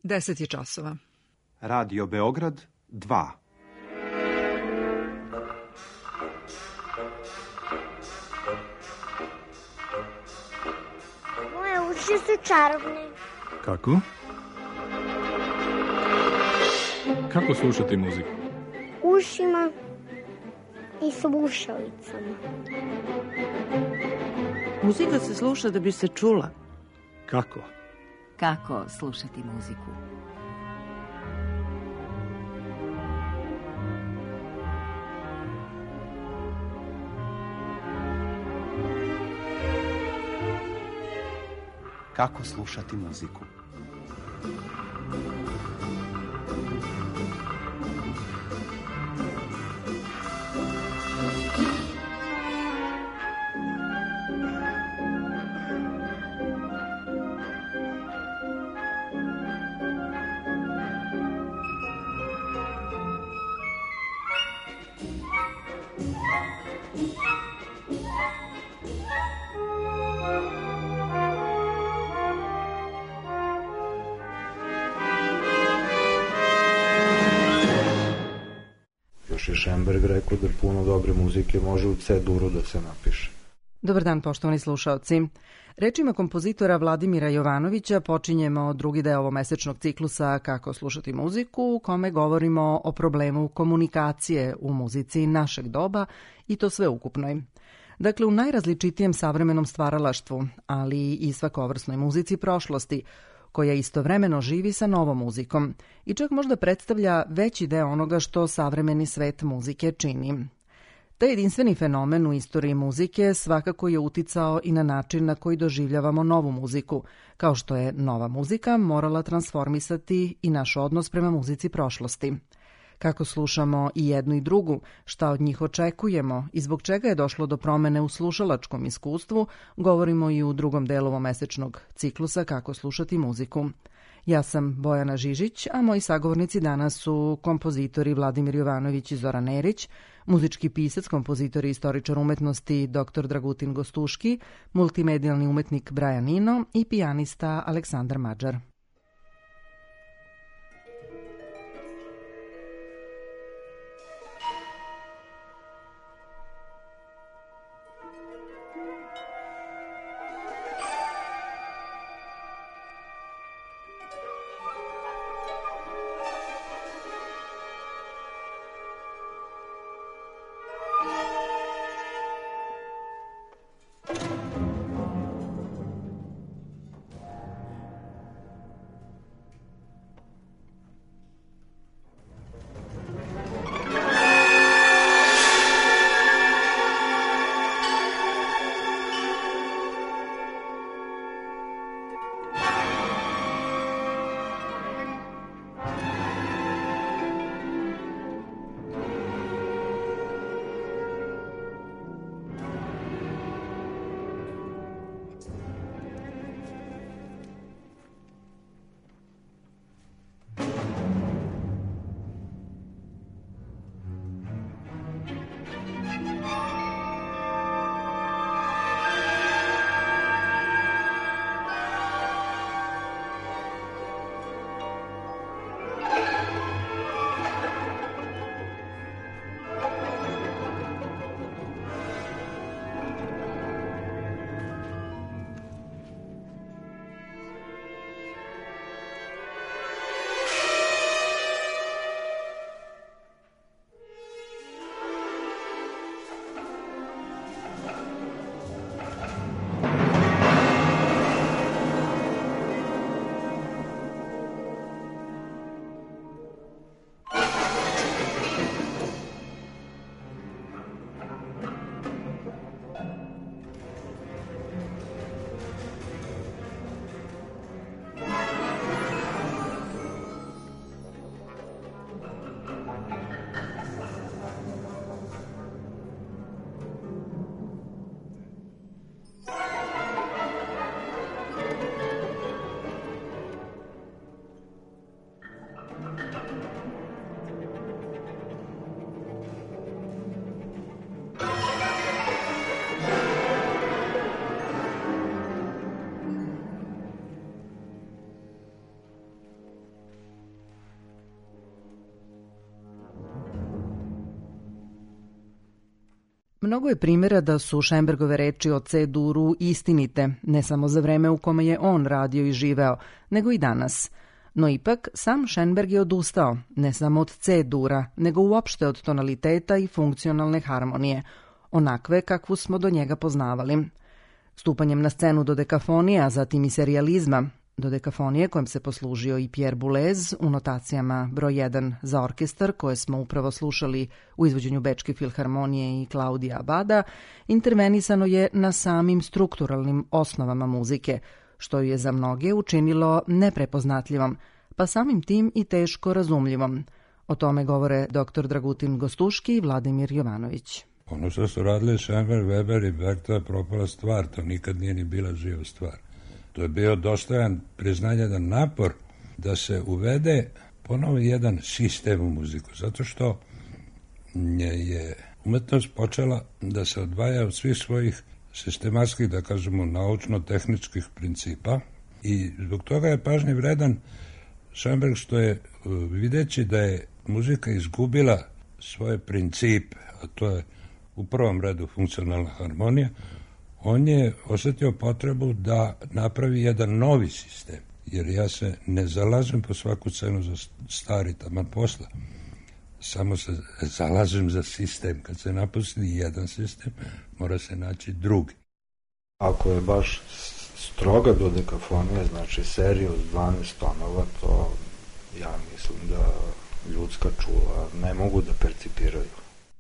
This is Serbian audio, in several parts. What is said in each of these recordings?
10 je časova. Radio Beograd 2. Moje uši su čarobne. Kako? Kako slušati muziku? Ušima i slušalicama. Muzika se sluša da bi se čula. Kako? Kako slušati muziku? Kako slušati muziku? Još je Šemberg rekao da puno dobre muzike može u C-duru da se napiše. Dobar dan, poštovani slušaoci. Rečima kompozitora Vladimira Jovanovića počinjemo drugi deo ovomesečnog ciklusa Kako slušati muziku, u kome govorimo o problemu komunikacije u muzici našeg doba i to sveukupnoj. Dakle, u najrazličitijem savremenom stvaralaštvu, ali i svakovrsnoj muzici prošlosti, koja istovremeno živi sa novom muzikom i čak možda predstavlja veći deo onoga što savremeni svet muzike čini. Taj jedinstveni fenomen u istoriji muzike svakako je uticao i na način na koji doživljavamo novu muziku, kao što je nova muzika morala transformisati i naš odnos prema muzici prošlosti. Kako slušamo i jednu i drugu, šta od njih očekujemo i zbog čega je došlo do promene u slušalačkom iskustvu, govorimo i u drugom delu ovomesečnog ciklusa Kako slušati muziku. Ja sam Bojana Žižić, a moji sagovornici danas su kompozitori Vladimir Jovanović i Zoran Erić, muzički pisac, kompozitor i istoričar umetnosti dr. Dragutin Gostuški, multimedijalni umetnik Brajan Ino i pijanista Aleksandar Mađar. Mnogo je primjera da su Šenbergove reči o C-duru istinite, ne samo za vreme u kome je on radio i živeo, nego i danas. No ipak, sam Šenberg je odustao, ne samo od C-dura, nego uopšte od tonaliteta i funkcionalne harmonije, onakve kakvu smo do njega poznavali. Stupanjem na scenu dodekafonije, a zatim i serijalizma, dodekafonije kojem se poslužio i Pierre Boulez u notacijama broj 1 za orkestar koje smo upravo slušali u izvođenju Bečke filharmonije i Klaudija Abada, intervenisano je na samim strukturalnim osnovama muzike, što ju je za mnoge učinilo neprepoznatljivom, pa samim tim i teško razumljivom. O tome govore dr. Dragutin Gostuški i Vladimir Jovanović. Ono što su radili Schoenberg, Weber i Berg, to je propala stvar, to nikad nije ni bila živa stvar. To je bio dostojan priznanje, jedan napor da se uvede ponovo jedan sistem u muziku, zato što je umetnost počela da se odvaja od svih svojih sistematskih, da kažemo, naučno-tehničkih principa i zbog toga je pažnje vredan Schoenberg što je videći da je muzika izgubila svoje principe, a to je u prvom redu funkcionalna harmonija, on je osjetio potrebu da napravi jedan novi sistem, jer ja se ne zalažem po svaku cenu za stari taman posla, samo se zalažem za sistem. Kad se napusti jedan sistem, mora se naći drugi. Ako je baš stroga dodekafonija, znači seriju s 12 tonova, to ja mislim da ljudska čula ne mogu da percipiraju.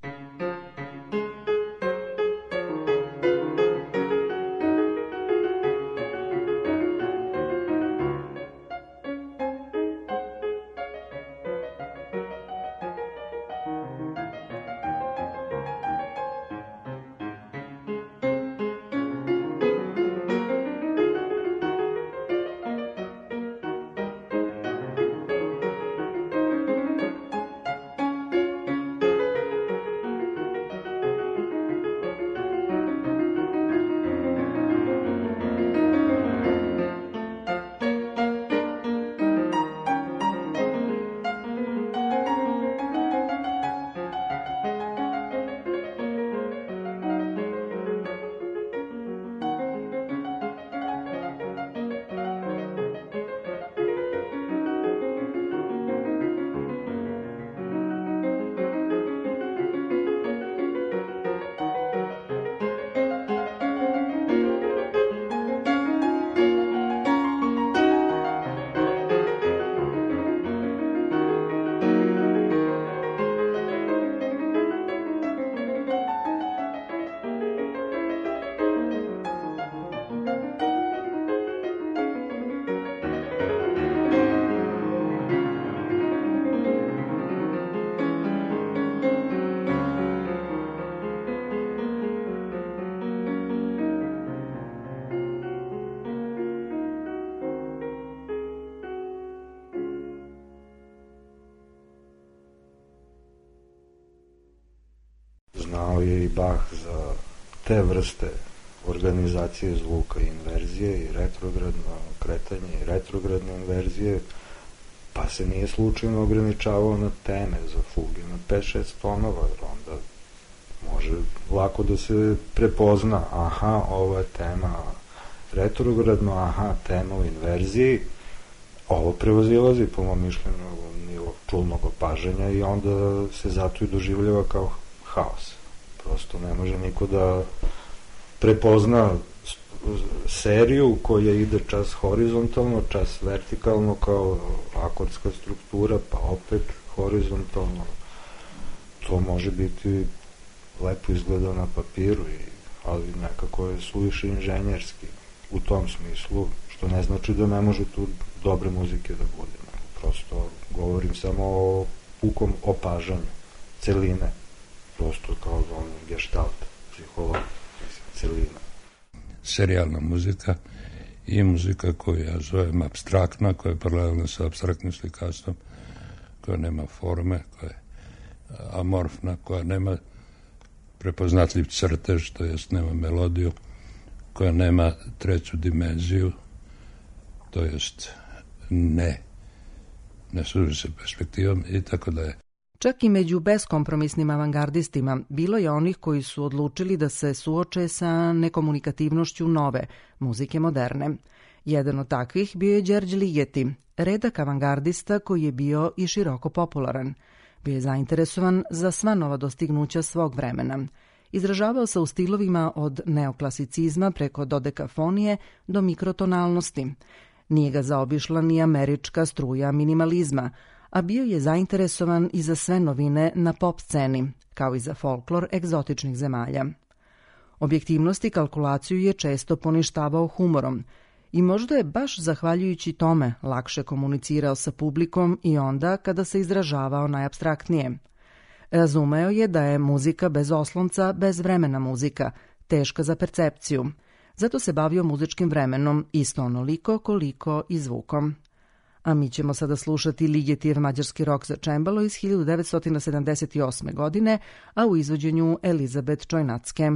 Znao je i Bach za te vrste organizacije zvuka i inverzije i retrogradno kretanje i retrogradne inverzije, pa se nije slučajno ograničavao na teme za fuge na 5-6 tonova, jer onda može lako da se prepozna, aha, ovo je tema retrogradno, aha, tema u inverziji, ovo prevazilazi po mom mišljenju nivo čulnog opažanja i onda se zato i doživljava kao haos. Prosto ne može niko da prepozna seriju koja ide čas horizontalno, čas vertikalno kao akordska struktura, pa opet horizontalno. To može biti lepo izgleda na papiru, ali nekako je suviše inženjerski u tom smislu, što ne znači da ne može tu dobre muzike da bude. Prosto govorim samo o pukom opažanju celine, prosto kao gestalt, psiholog, celina. Serijalna muzika i muzika koju ja zovem apstraktna, koja je paralelna sa apstraktnim slikarstvom, koja nema forme, koja je amorfna, koja nema prepoznatljiv crtež, to jest nema melodiju, koja nema treću dimenziju, to jest ne služi se perspektivom i tako da je. Čak i među beskompromisnim avangardistima bilo je onih koji su odlučili da se suoče sa nekomunikativnošću nove, muzike moderne. Jedan od takvih bio je Đerđ Ligeti, redak avangardista koji je bio i široko popularan. Bio je zainteresovan za sva nova dostignuća svog vremena. Izražavao se u stilovima od neoklasicizma preko dodekafonije do mikrotonalnosti. Nije ga zaobišla ni američka struja minimalizma, a bio je zainteresovan i za sve novine na pop sceni, kao i za folklor egzotičnih zemalja. Objektivnost i kalkulaciju je često poništavao humorom i možda je baš zahvaljujući tome lakše komunicirao sa publikom i onda kada se izražavao najapstraktnije. Razumeo je da je muzika bez oslonca, bezvremena muzika, teška za percepciju. Zato se bavio muzičkim vremenom isto onoliko koliko i zvukom. A mi ćemo sada slušati Ligetijev mađarski rok za čembalo iz 1978. godine, a u izvođenju Elizabet Čojnacke.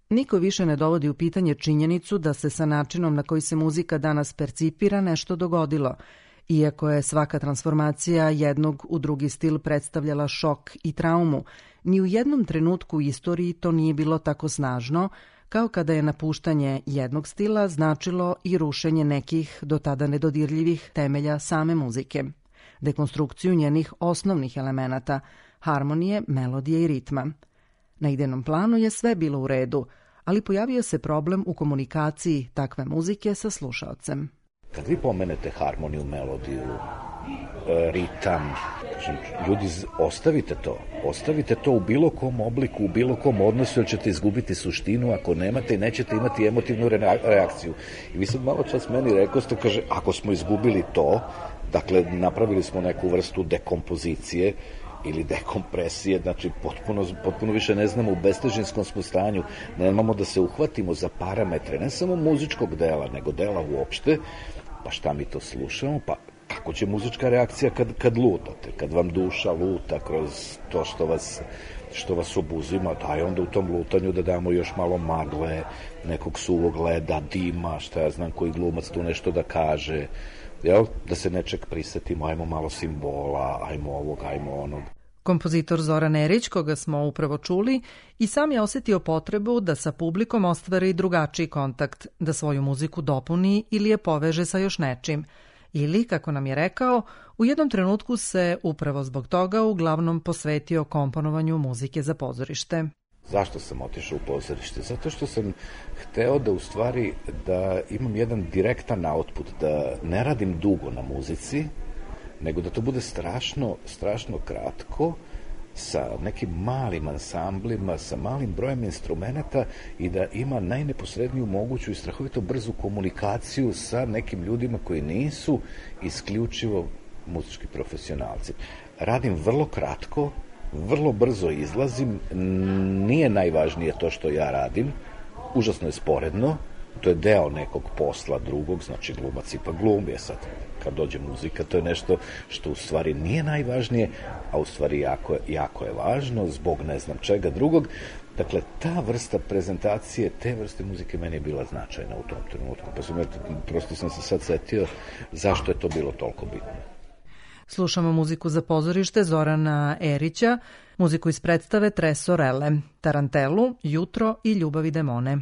Niko više ne dovodi u pitanje činjenicu da se sa načinom na koji se muzika danas percipira nešto dogodilo, iako je svaka transformacija jednog u drugi stil predstavljala šok i traumu. Ni u jednom trenutku u istoriji to nije bilo tako snažno, kao kada je napuštanje jednog stila značilo i rušenje nekih do tada nedodirljivih temelja same muzike, dekonstrukciju njenih osnovnih elemenata, harmonije, melodije i ritma. Na idejnom planu je sve bilo u redu, ali pojavio se problem u komunikaciji takve muzike sa slušaocem. Kad vi pomenete harmoniju, melodiju, ritam, ljudi, ostavite to u bilo kom obliku, u bilo kom odnosu, jer ćete izgubiti suštinu ako nemate i nećete imati emotivnu reakciju. I vi sad malo čas meni rekoste, kaže, ako smo izgubili to, dakle, napravili smo neku vrstu dekompozicije ili dekompresije, znači potpuno više ne znamo, u bestežinskom smo stanju, nemamo da se uhvatimo za parametre, ne samo muzičkog dela, nego dela uopšte, pa šta mi to slušamo, pa kako će muzička reakcija kad lutate, kad vam duša luta kroz to što vas obuzima, daj onda u tom lutanju da damo još malo magle, nekog suvog leda, dima, šta ja znam koji glumac tu nešto da kaže, jel? Da se nečeg prisetimo, ajmo malo simbola, ajmo ovog, ajmo onog. Kompozitor Zoran Erić, koga smo upravo čuli, i sam je osetio potrebu da sa publikom ostvari drugačiji kontakt, da svoju muziku dopuni ili je poveže sa još nečim. Ili, kako nam je rekao, u jednom trenutku se upravo zbog toga uglavnom posvetio komponovanju muzike za pozorište. Zašto sam otišao u pozorište? Zato što sam hteo da u stvari da imam jedan direktan output, da ne radim dugo na muzici, nego da to bude strašno kratko, sa nekim malim ansamblima, sa malim brojem instrumenta i da ima najneposredniju moguću i strahovito brzu komunikaciju sa nekim ljudima koji nisu isključivo muzički profesionalci. Radim vrlo kratko, vrlo brzo izlazim, nije najvažnije to što ja radim, užasno je sporedno, to je deo nekog posla drugog, znači glumac ipak glumi, sad kad dođe muzika, to je nešto što u stvari nije najvažnije, a u stvari jako je važno zbog ne znam čega drugog. Dakle, ta vrsta prezentacije, te vrste muzike meni je bila značajna u tom trenutku, prosto sam se sad setio zašto je to bilo toliko bitno. Slušamo muziku za pozorište Zorana Erića, muziku iz predstave Tre Sorelle, Tarantelu, Jutro i Ljubavi demone.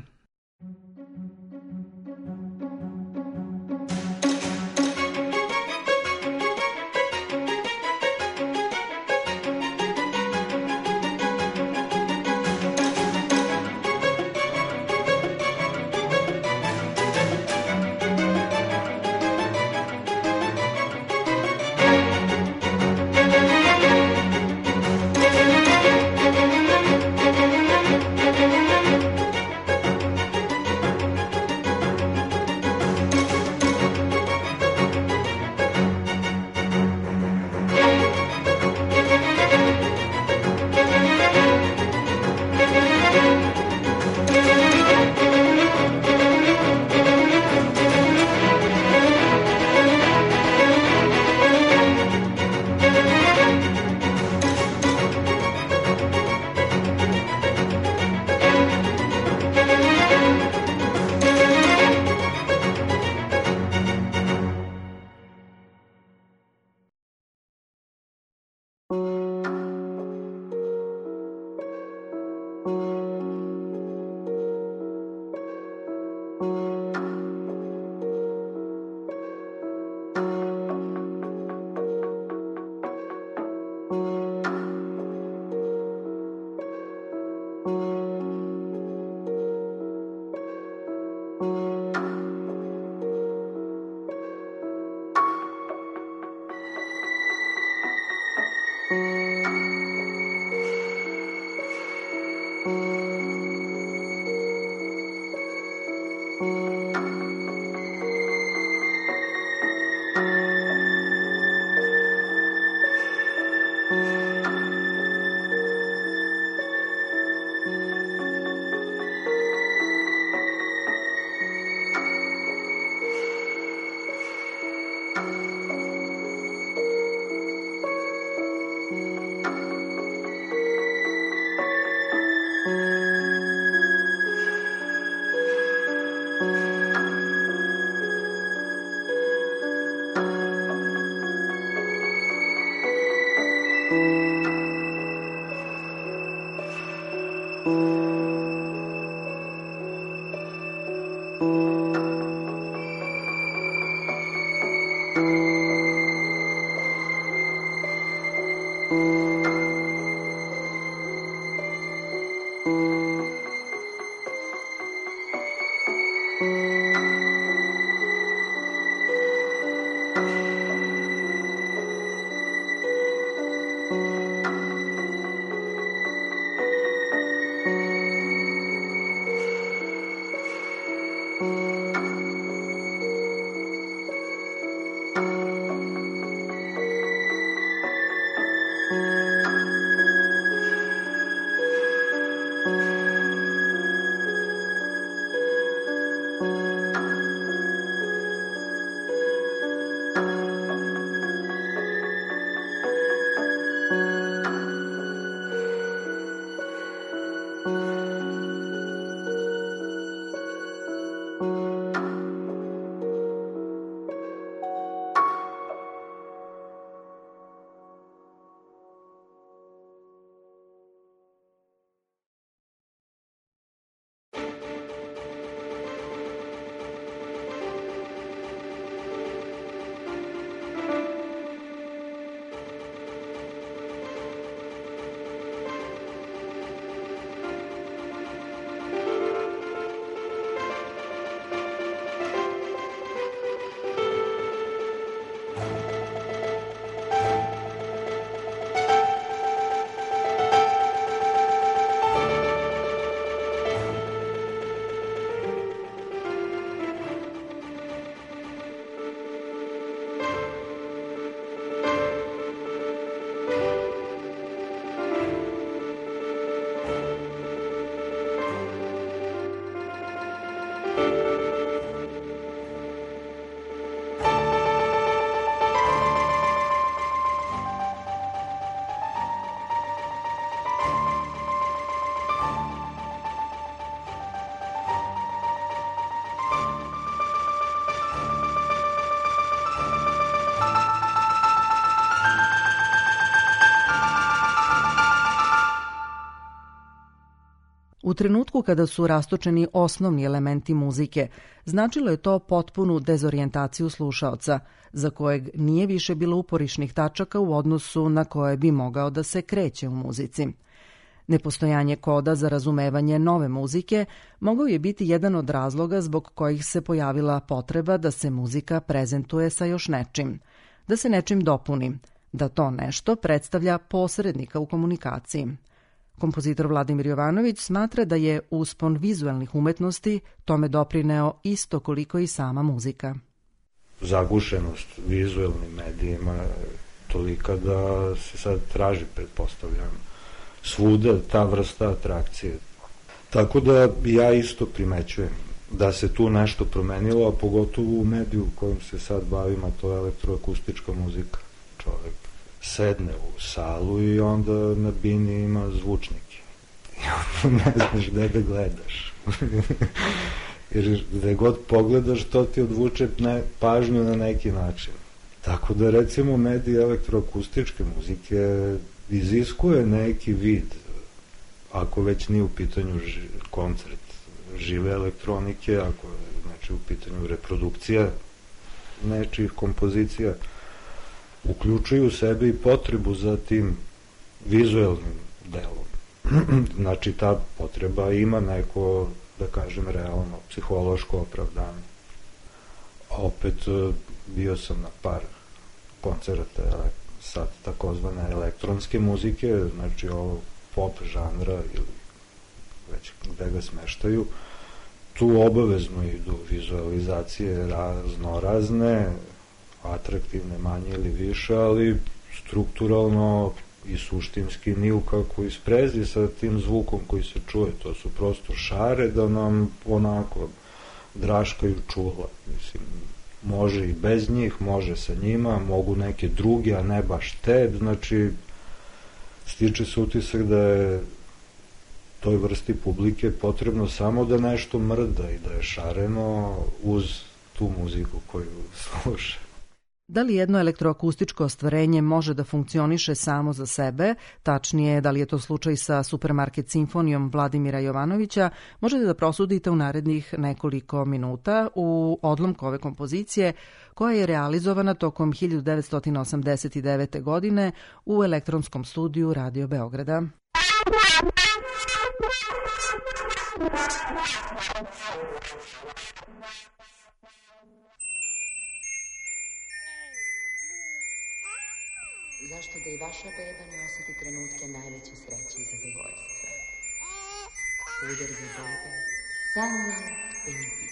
U trenutku kada su rastočeni osnovni elementi muzike, značilo je to potpunu dezorijentaciju slušaoca, za kojeg nije više bilo uporišnih tačaka u odnosu na koje bi mogao da se kreće u muzici. Nepostojanje koda za razumevanje nove muzike mogao je biti jedan od razloga zbog kojih se pojavila potreba da se muzika prezentuje sa još nečim, da se nečim dopuni, da to nešto predstavlja posrednika u komunikaciji. Kompozitor Vladimir Jovanović smatra da je uspon vizuelnih umetnosti tome doprineo isto koliko i sama muzika. Zagušenost vizuelnim medijima je tolika da se sad traži, pretpostavljam, svuda ta vrsta atrakcije. Tako da ja isto primećujem da se tu nešto promenilo, a pogotovo u mediju u kojim se sad bavim, a to je elektroakustička muzika. Čovek sedne u salu i onda na bini ima zvučnike. I onda ne znaš gde da gledaš. Jer gde god pogledaš, to ti odvuče pažnju na neki način. Tako da recimo medij elektroakustičke muzike iziskuje neki vid, ako već nije u pitanju koncert žive elektronike, ako je znači, u pitanju reprodukcija nečijih kompozicija, uključuju u sebe i potrebu za tim vizuelnim delom. Znači ta potreba ima neko, da kažem, realno psihološko opravdanje. A opet bio sam na par koncerata sad takozvane elektronske muzike, znači ovo pop žanra ili već gde ga smeštaju, tu obavezno idu vizualizacije raznorazne, atraktivne manje ili više, ali strukturalno i suštinski ni u kakvoj sprezi sa tim zvukom koji se čuje. To su prosto šare da nam onako draškaju čula. Mislim, može i bez njih, može sa njima, mogu neke druge, a ne baš te. Znači, stiče se utisak da je toj vrsti publike potrebno samo da nešto mrda i da je šareno uz tu muziku koju sluša. Da li jedno elektroakustičko ostvarenje može da funkcioniše samo za sebe, tačnije da li je to slučaj sa Supermarket simfonijom Vladimira Jovanovića, možete da prosudite u narednih nekoliko minuta u odlomku ove kompozicije koja je realizovana tokom 1989. godine u elektronskom studiju Radio Beograda. Zašto da i vaša beba ne osjeti trenutke najveće sreće i zadovoljstva? Udar za bebe, Sunlight Babies.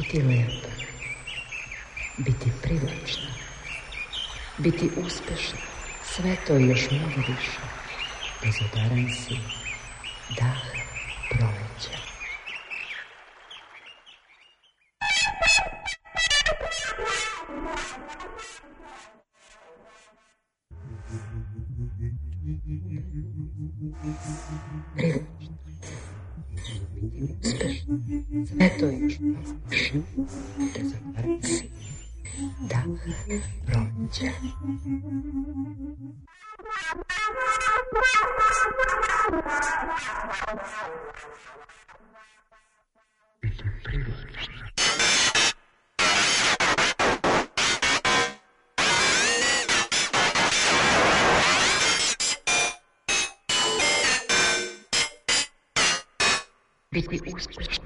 Biti lepa, biti privlačna, biti uspešna, sve to i još mnogo više. Dezodoran si, dah proleća. Privlačna, uspešna, sve to i još mnogo više. Dezodoran si, dah proleća. Biti uspješna.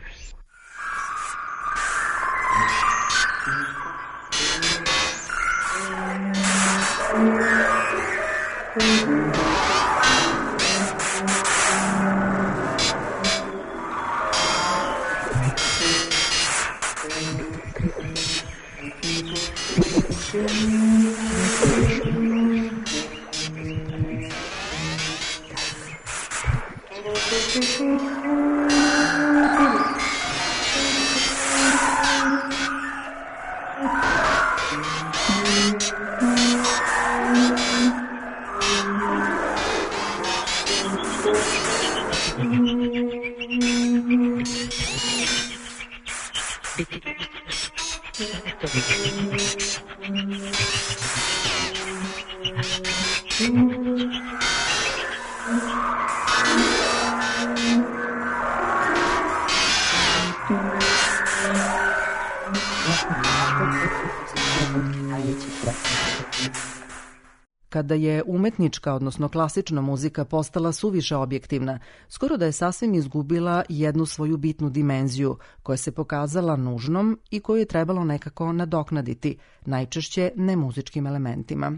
Kada je umetnička, odnosno klasična muzika postala suviše objektivna, skoro da je sasvim izgubila jednu svoju bitnu dimenziju, koja se pokazala nužnom i koju je trebalo nekako nadoknaditi, najčešće nemuzičkim elementima.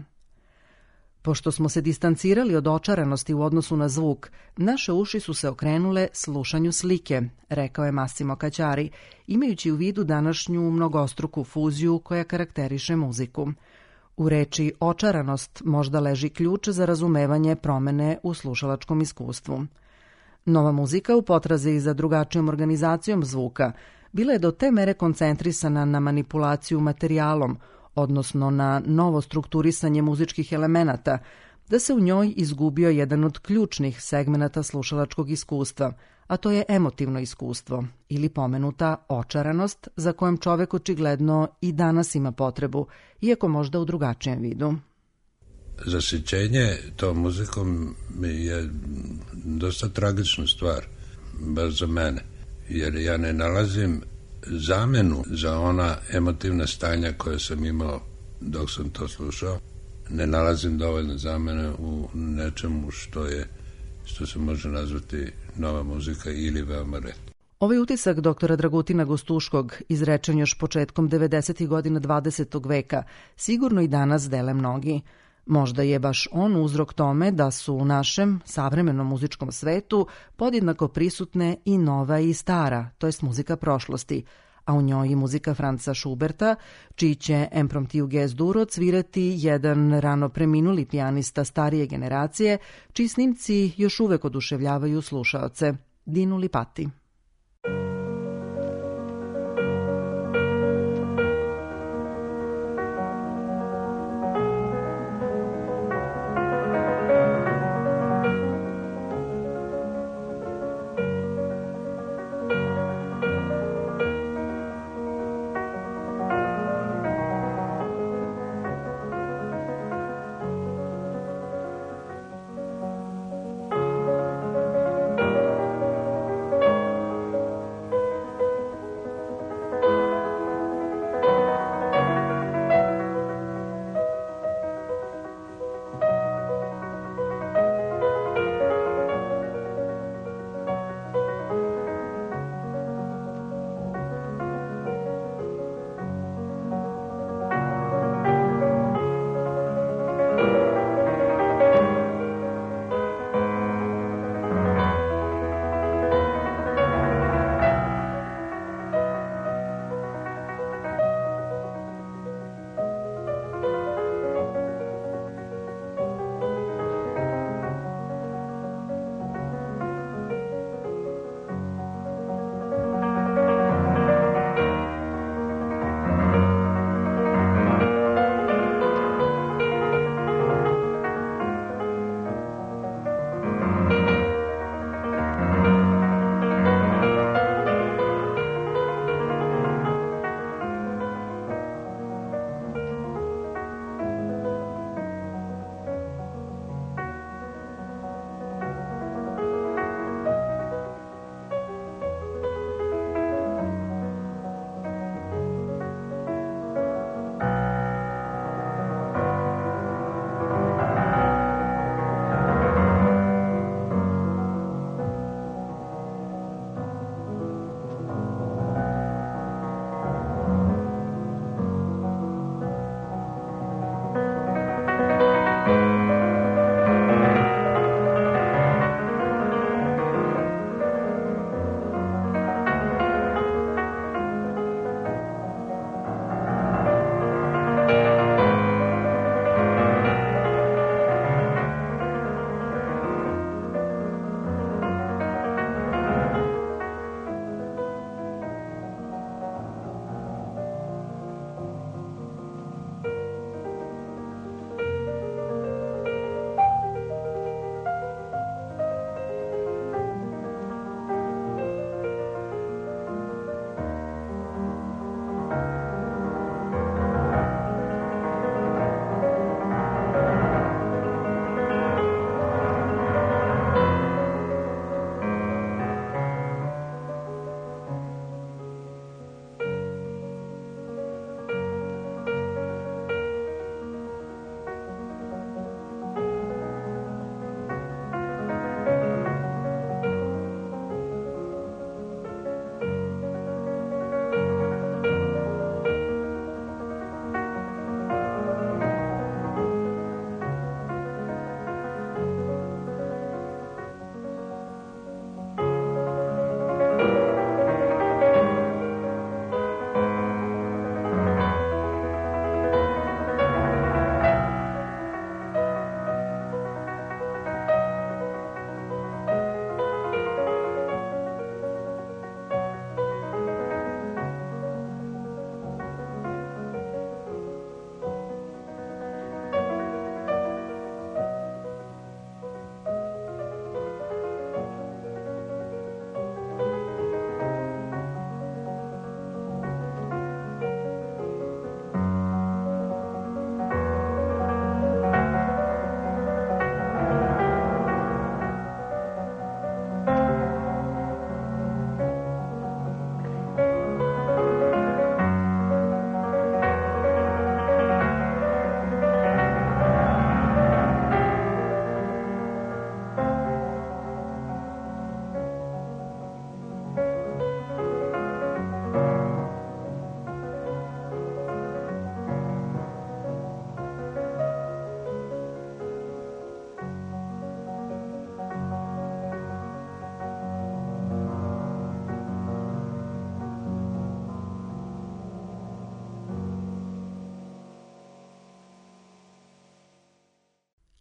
Pošto smo se distancirali od očaranosti u odnosu na zvuk, naše uši su se okrenule slušanju slike, rekao je Massimo Cacciari, imajući u vidu današnju mnogostruku fuziju koja karakteriše muziku. U reči očaranost možda leži ključ za razumevanje promene u slušalačkom iskustvu. Nova muzika u potrazi za drugačijom organizacijom zvuka bila je do te mere koncentrisana na manipulaciju materijalom, odnosno na novo strukturisanje muzičkih elemenata, da se u njoj izgubio jedan od ključnih segmenata slušalačkog iskustva, a to je emotivno iskustvo ili pomenuta očaranost za kojom čovek očigledno i danas ima potrebu, iako možda u drugačijem vidu. Zasićenje tom muzikom je dosta tragična stvar, baš za mene, jer ja ne nalazim zamenu za ona emotivna stanja koje sam imao dok sam to slušao. Ne nalazim dovoljno zamene u nečemu što se može nazvati nova muzika ili veoma retko. Ovaj utisak doktora Dragutina Gostuškog, izrečen još početkom 90. godina 20. veka, sigurno i danas dele mnogi. Možda je baš on uzrok tome da su u našem savremenom muzičkom svetu podjednako prisutne i nova i stara, to jest muzika prošlosti, a u njoj i muzika Franza Schuberta, čiji će Impromptu Ges Duro svirati jedan rano preminuli pijanista starije generacije, čiji snimci još uvek oduševljavaju slušaoce, Dinu Lipati.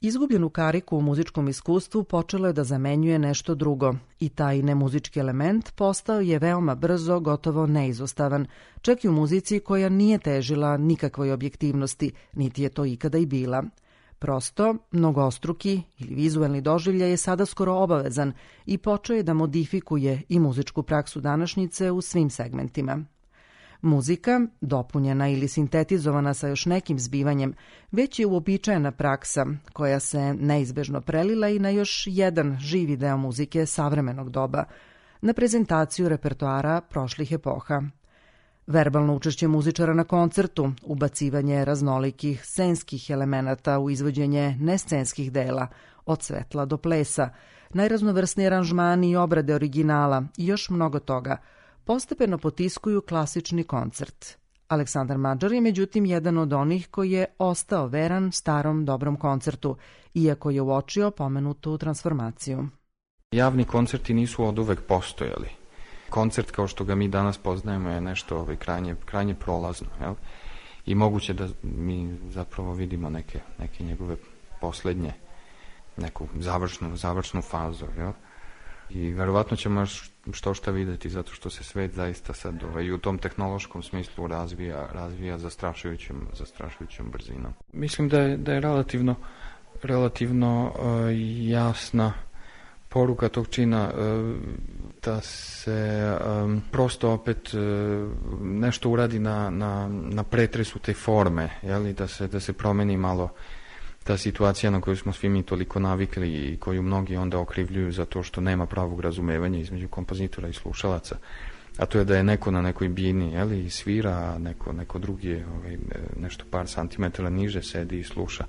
Izgubljenu kariku u muzičkom iskustvu počelo je da zamenjuje nešto drugo i taj nemuzički element postao je veoma brzo, gotovo neizostavan, čak i u muzici koja nije težila nikakvoj objektivnosti, niti je to ikada i bila. Prosto, mnogostruki ili vizuelni doživljaj je sada skoro obavezan i počeo je da modifikuje i muzičku praksu današnjice u svim segmentima. Muzika, dopunjena ili sintetizovana sa još nekim zbivanjem, već je uobičajena praksa koja se neizbežno prelila i na još jedan živi deo muzike savremenog doba, na prezentaciju repertoara prošlih epoha. Verbalno učešće muzičara na koncertu, ubacivanje raznolikih scenskih elemenata u izvođenje nescenskih dela, od svetla do plesa, najraznovrsniji aranžmani i obrade originala i još mnogo toga, postepeno potiskuju klasični koncert. Aleksandar Madžar je međutim jedan od onih koji je ostao veran starom dobrom koncertu, iako je uočio pomenutu transformaciju. Javni koncerti nisu oduvek postojali. Koncert kao što ga mi danas poznajemo je nešto krajnje prolazno. Jel? I moguće da mi zapravo vidimo neke njegove poslednje, neku završnu fazu. Jel? I verovatno ćemo još što videti, zato što se svet zaista sad i u tom tehnološkom smislu razvija zastrašujućom brzinom. Mislim da je relativno jasna poruka tog čina da se prosto opet nešto uradi na pretresu te forme, jeli? Da se promeni malo ta situacija na koju smo svi mi toliko navikli i koju mnogi onda okrivljuju za to što nema pravog razumevanja između kompozitora i slušalaca. A to je da je neko na nekoj bini, jeli, i svira, a neko drugi je nešto par santimetara niže sedi i sluša.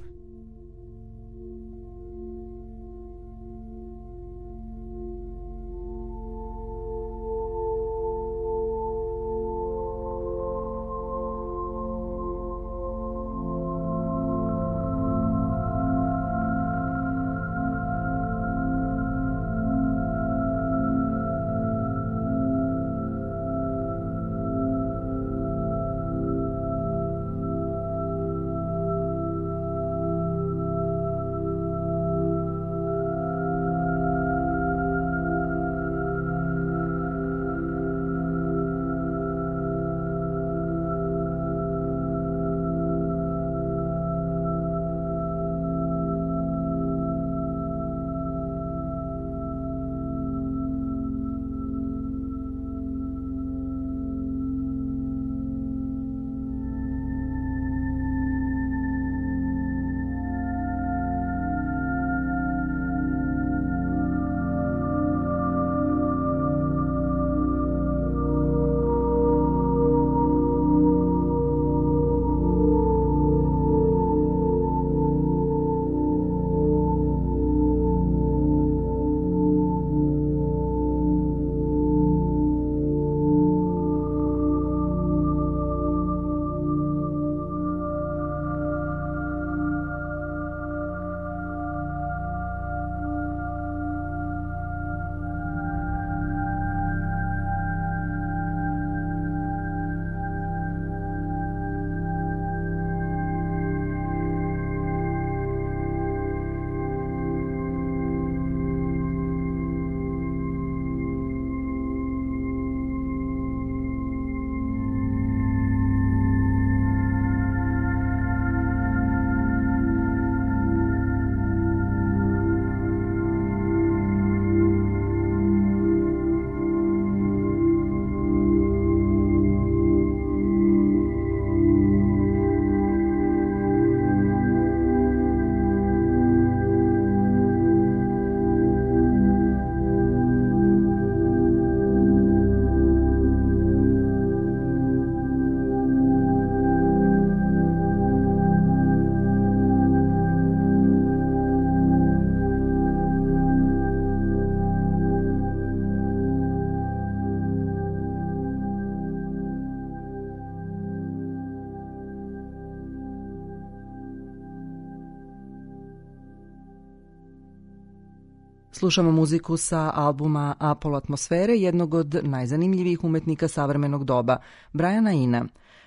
Slušamo muziku sa albuma Apollo atmosfere, jednog od najzanimljivijih umetnika savremenog doba, Briana Ina.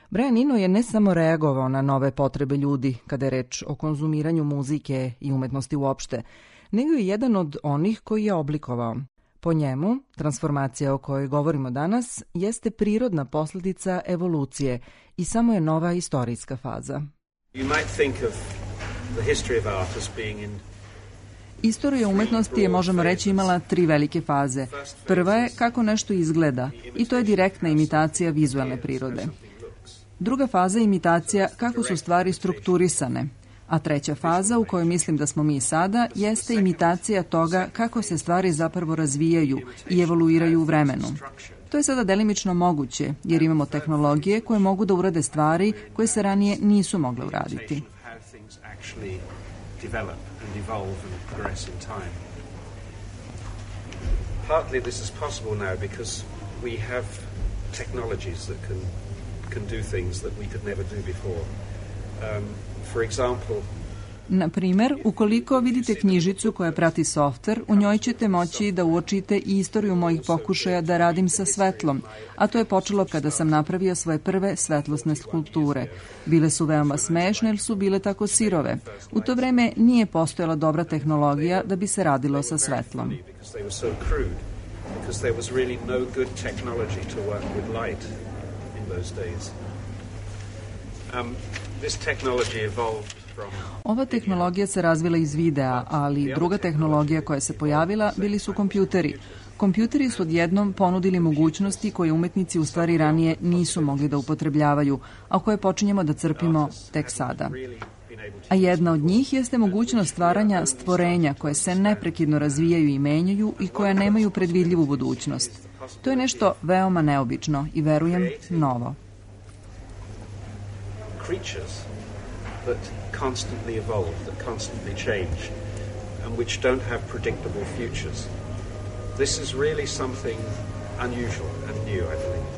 Brian Eno je ne samo reagovao na nove potrebe ljudi kada je reč o konzumiranju muzike i umetnosti uopšte, nego je jedan od onih koji je oblikovao. Po njemu, transformacija o kojoj govorimo danas jeste prirodna posljedica evolucije i samo je nova istorijska faza. Istorija umetnosti je, možemo reći, imala 3 velike faze. Prva je kako nešto izgleda i to je direktna imitacija vizualne prirode. Druga faza je imitacija kako su stvari strukturisane, a treća faza, u kojoj mislim da smo mi sada, jeste imitacija toga kako se stvari zapravo razvijaju i evoluiraju u vremenu. To je sada delimično moguće, jer imamo tehnologije koje mogu da urade stvari koje se ranije nisu mogle uraditi. Partly this is possible now because we have technologies that can do things that we could never do before. For example, na primer, ukoliko vidite knjižicu koja prati softver, u njoj ćete moći da uočite i istoriju mojih pokušaja da radim sa svetlom, a to je počelo kada sam napravio svoje prve svetlosne skulpture. Bile su veoma smešne jer su bile tako sirove. U to vreme nije postojala dobra tehnologija da bi se radilo sa svetlom. Ova tehnologija se razvila iz videa, ali druga tehnologija koja se pojavila bili su kompjuteri. Kompjuteri su odjednom ponudili mogućnosti koje umetnici u stvari ranije nisu mogli da upotrebljavaju, a koje počinjemo da crpimo tek sada. A jedna od njih jeste mogućnost stvaranja stvorenja koje se neprekidno razvijaju i menjaju i koja nemaju predvidljivu budućnost. To je nešto veoma neobično i, verujem, novo. That constantly evolve, that constantly change, and which don't have predictable futures. This is really something unusual and new, I believe.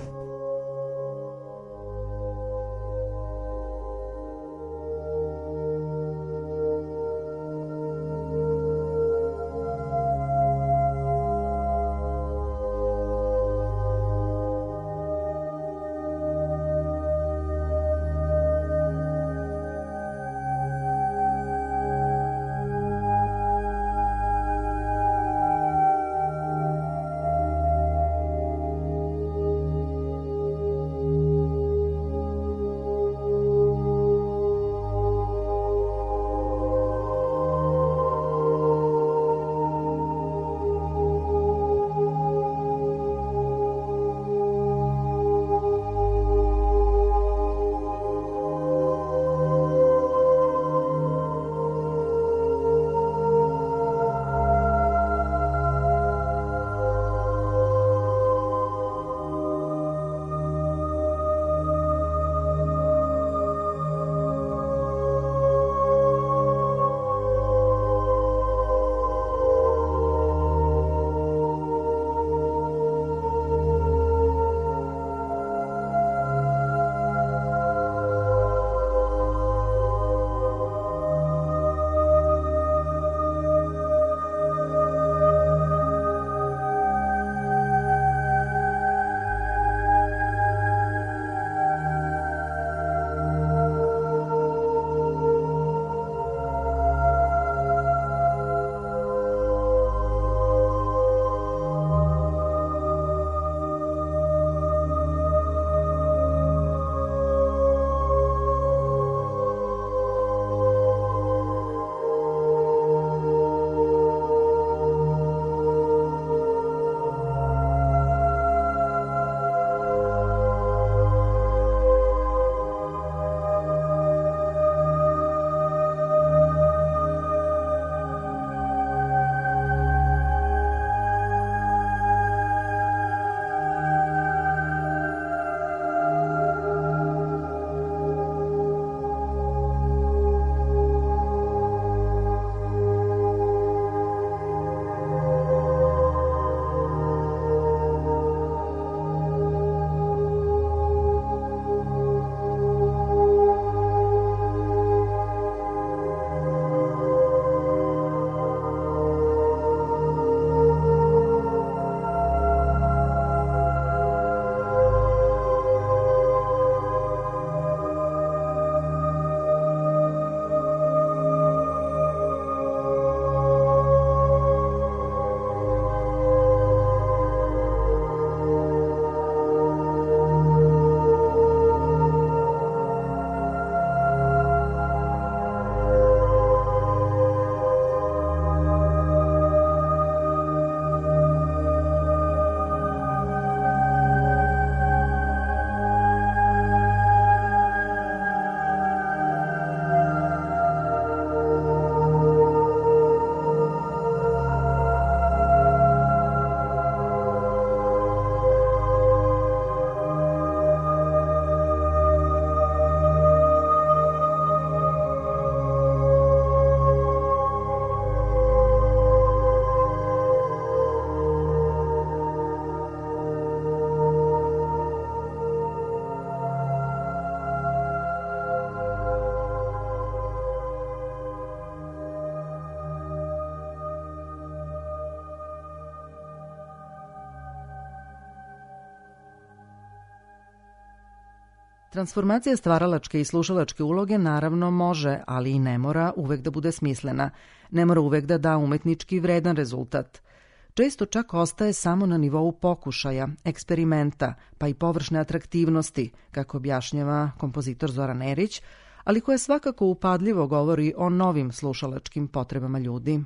Transformacija stvaralačke i slušalačke uloge naravno može, ali i ne mora uvek da bude smislena. Ne mora uvek da da umetnički vredan rezultat. Često čak ostaje samo na nivou pokušaja, eksperimenta, pa i površne atraktivnosti, kako objašnjava kompozitor Zoran Erić, ali koja svakako upadljivo govori o novim slušalačkim potrebama ljudi.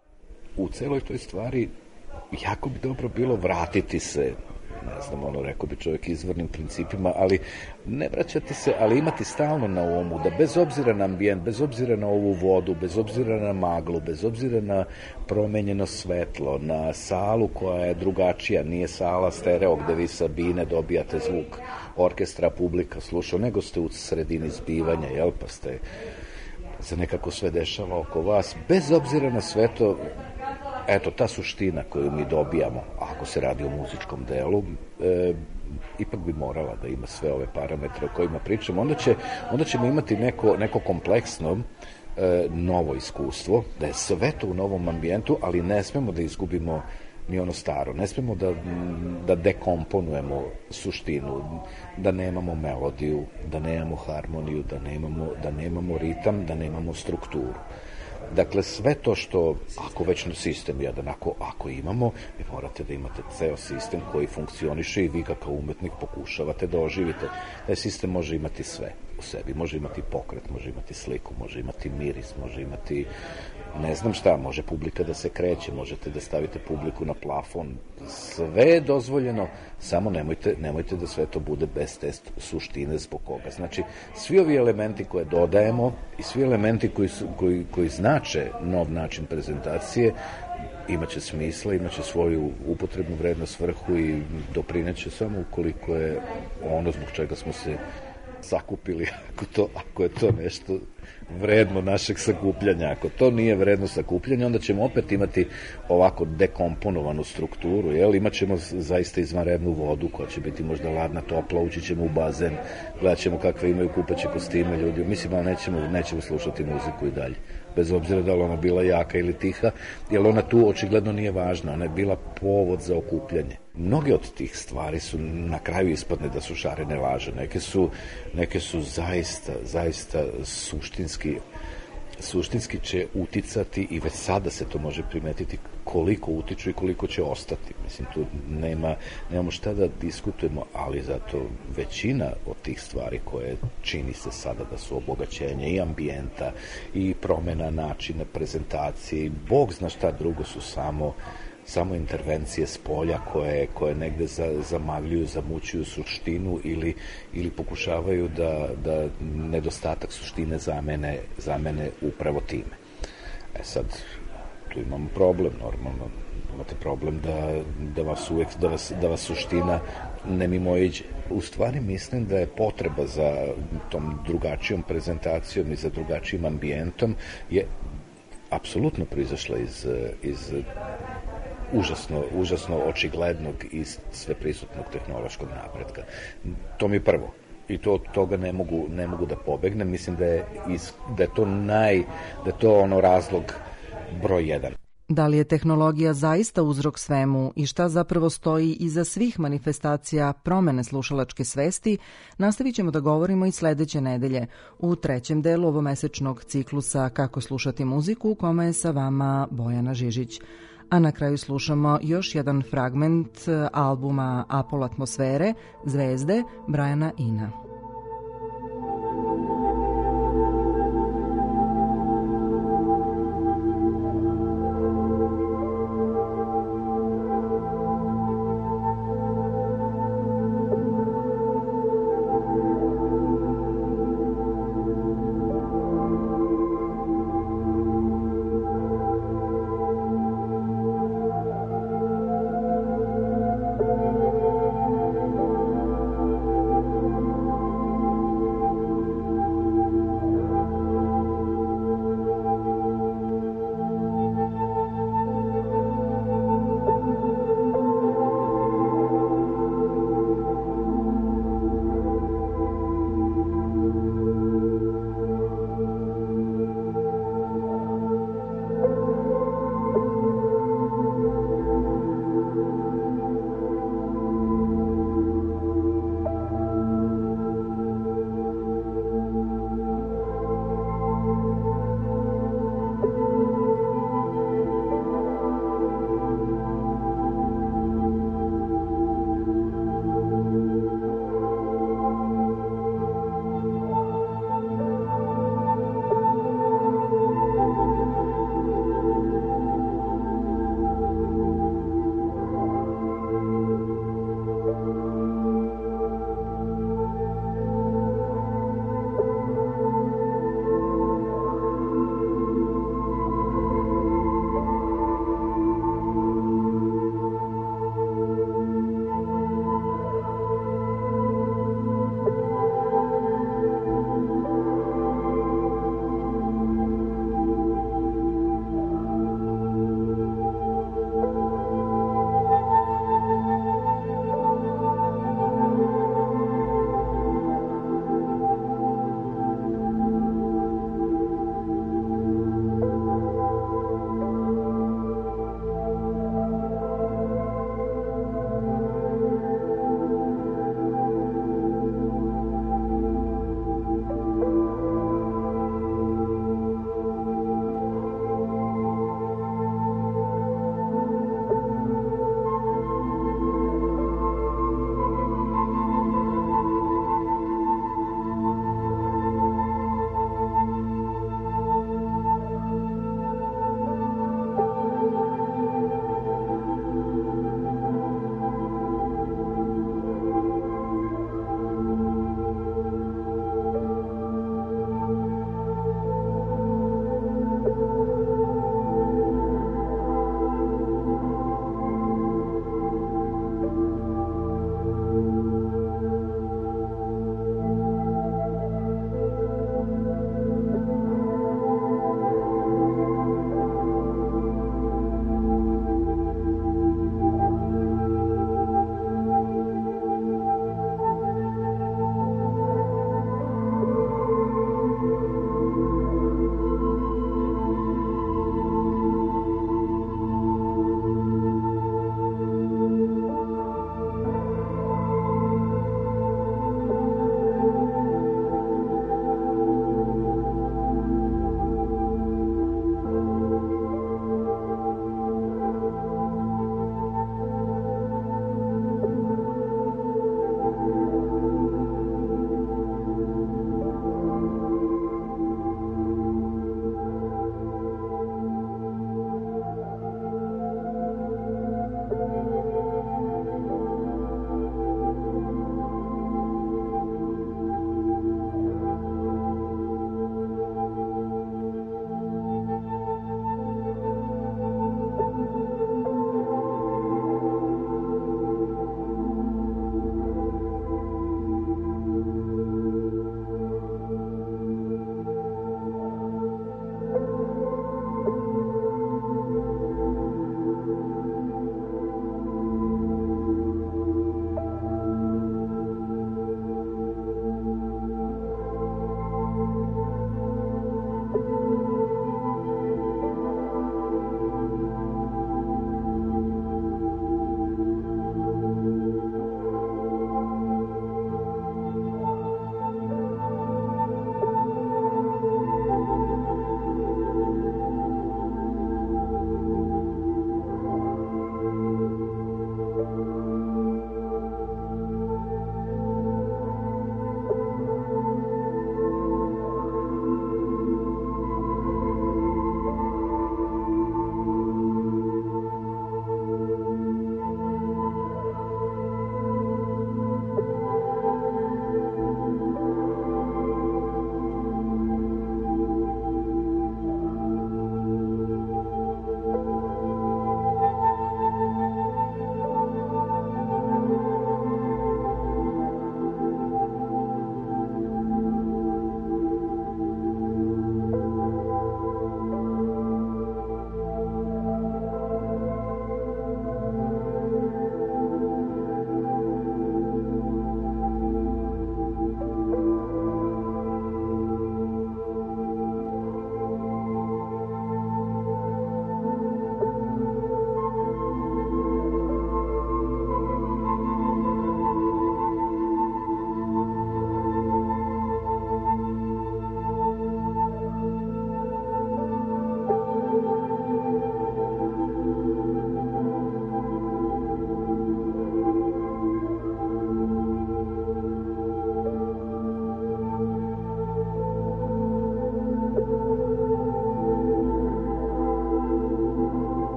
U celoj toj stvari jako bi dobro bilo vratiti se, ne znam, rekao bi čovjek izvornim principima, ali ne vraćati se, ali imati stalno na umu da bez obzira na ambijent, bez obzira na ovu vodu, bez obzira na maglu, bez obzira na promenjeno svetlo, na salu koja je drugačija, nije sala stereo gde vi sa bine dobijate zvuk orkestra, publika sluša, nego ste u sredini zbivanja, jel, pa ste se nekako sve dešava oko vas, bez obzira na sve to. Eto, ta suština koju mi dobijamo, ako se radi o muzičkom delu, ipak bi morala da ima sve ove parametre o kojima pričamo. Onda ćemo imati neko kompleksno novo iskustvo, da je sve to u novom ambijentu, ali ne smemo da izgubimo ni ono staro. Ne smemo da dekomponujemo suštinu, da nemamo melodiju, da nemamo harmoniju, da nemamo ritam, da nemamo strukturu. Dakle, sve to što, ako već sistem jedan, ako imamo, vi morate da imate ceo sistem koji funkcioniše i vi ga kao umetnik pokušavate da oživite. Taj sistem može imati sve u sebi, može imati pokret, može imati sliku, može imati miris, može imati ne znam šta, može publika da se kreće, možete da stavite publiku na plafon, sve je dozvoljeno, samo nemojte da sve to bude bez te suštine zbog koga. Znači, svi ovi elementi koje dodajemo i svi elementi koji znače nov način prezentacije, imaće smisla, imaće svoju upotrebnu vrednost, svrhu i doprineće samo ukoliko je ono zbog čega smo se sakupili, ako je to nešto vredno našeg sakupljanja. Ako to nije vredno sakupljanja, onda ćemo opet imati ovako dekomponovanu strukturu, imat ćemo zaista izvanrednu vodu koja će biti možda ladna, topla, ući ćemo u bazen, gledat ćemo kakve imaju kupaće kostime ljudi, mislim, ali nećemo slušati muziku i dalje, bez obzira da li ona bila jaka ili tiha, jer ona tu očigledno nije važna, ona je bila povod za okupljanje. Mnoge od tih stvari su na kraju ispadne da su šarene laže, neke su zaista suštinski će uticati i već sada se to može primetiti koliko utiču i koliko će ostati. Mislim, tu nemamo šta da diskutujemo, ali zato većina od tih stvari koje čini se sada da su obogaćenje i ambijenta i promena načina prezentacije i Bog zna šta drugo su samo intervencije s polja koje negde zamagljuju, zamućuju suštinu ili pokušavaju da nedostatak suštine zamene upravo time. Sad, tu imamo problem, normalno. Imate problem da vas suština ne mimoiđe. U stvari mislim da je potreba za tom drugačijom prezentacijom i za drugačijim ambijentom je apsolutno proizašla iz užasno očiglednog i sveprisutnog tehnološkog napretka. To mi je prvo. I toga ne mogu da pobegnem. Mislim da je to ono razlog broj 1. Da li je tehnologija zaista uzrok svemu i šta zapravo stoji iza svih manifestacija promene slušalačke svesti, nastavit ćemo da govorimo i sledeće nedelje u trećem delu ovomesečnog ciklusa Kako slušati muziku, u kome je sa vama Bojana Žižić. A na kraju slušamo još jedan fragment albuma Apol atmosfere, Zvezde, Briana Ina.